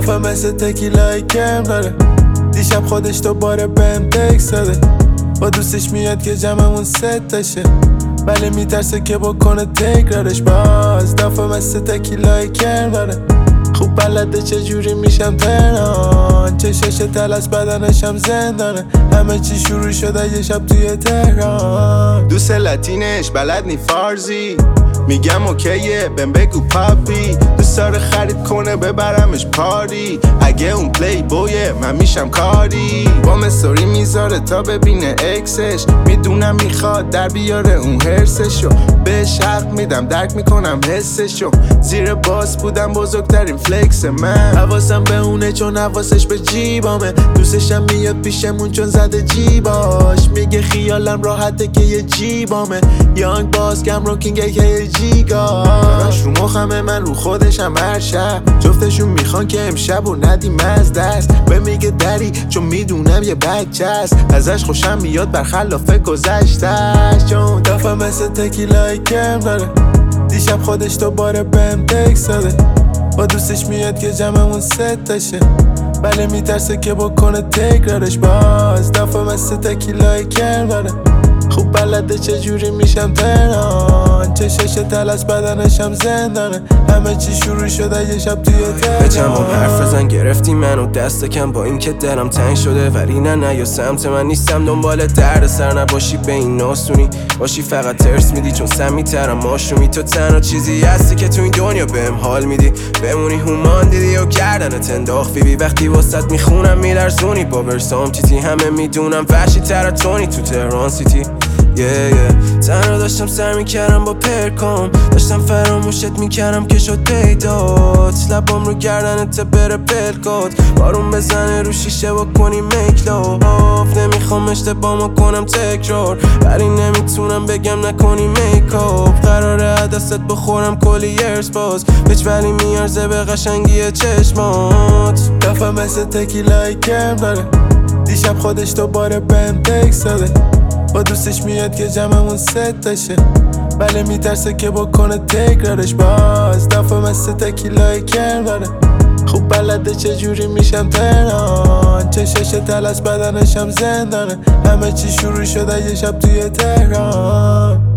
دفعه مثل تکیلای کرم داره. دیشب خودش دوباره بهم تکس داده، با دوستش میاد که جمعمون ست تشه، ولی میترسه که بکنه تکرارش. باز دفعه مثل تکیلای کرم داره، خوب بلده چجوری میشم تهران. چشش تلس بدنشم زندانه، همه چی شروع شده یه شب توی تهران. دوست لاتینش بلد نی فارزی، میگم اوکیه بهم بگو پاپی. دوست داره خرید کنه ببرمش پاری، اگه اون پلی بویه من میشم کاری. با استوری میذاره تا ببینه اکسش، میدونم میخواد در بیاره اون هرسشو. بهش حق میدم درک میکنم حسشو، زیر باس بودم بزرگترین فلکس من. حواسم به اونه چون حواسش به جیبامه، دوستشم میاد پیشمون چون زده جیباش. میگه خیالم راحته که یه جیبامه، یانگ باز کم رو کینگه که یه جیگاش. رو مخمه من رو خودشم هر شب، جفتشون میخوان که امشب و ندیم از دست. به میگه دری چون میدونم یه بچه است، ازش خوشم میاد برخلاف گذشتش. چون دفعه مثل تکیلای کرم داره، دیشب خودش دوباره بهم تکس داده، با دوستش میاد که جمعمون ست تشه، ولی میترسه که بکنه تکرارش. باز دفعه مثل تکیلای کرم داره، خوب بلده چجوری میشم تهران. چشش تلس بدنشم زندانه، همه چی شروع شده یه شب توی تهران. به جمعم حرف بزن گرفتی منو دست کم، با این که دلم تنگ شده ولی نه یا سمت من نیستم. دنبال درد سر نباشی به این ناسونی باشی، فقط ترس میدی چون سمیترم ماشومی. تو تنها چیزی هستی که تو این دنیا بهم حال میدی، بمونی هومان دیدی و گردنت انداخت فیبی. وقتی واسط میخونم میلرزونی با ورسام تیتی، همه میدونم وحشی تر تونی تو تهران سیتی. تنها داشتم سر میکردم با پرکام، داشتم فراموشت میکردم که شد پیدات. لبام رو گردنت بره پلکات، بارون بزنه رو شیشه با کنی میکلاف. نمیخوام اشتباهمو کنم تکرار، ولی نمیتونم بگم نکنی میکاپ. قراره دستت بخورم کلی ارس باز، هیچ ولی میارزه به قشنگی چشمات. دفعه مثل تکیلای کرم داره، دیشب خودش دوباره بهم تکس داده، با دوستش میاد که جمعمون ست تشه، ولی میترسه که بکنه تکرارش. باز دفعه مثل تکیلای کرم داره، خوب بلده چجوری میشم تهران. چشش تلس بدنشم زندانه، همه چی شروع شده یه شب توی تهران.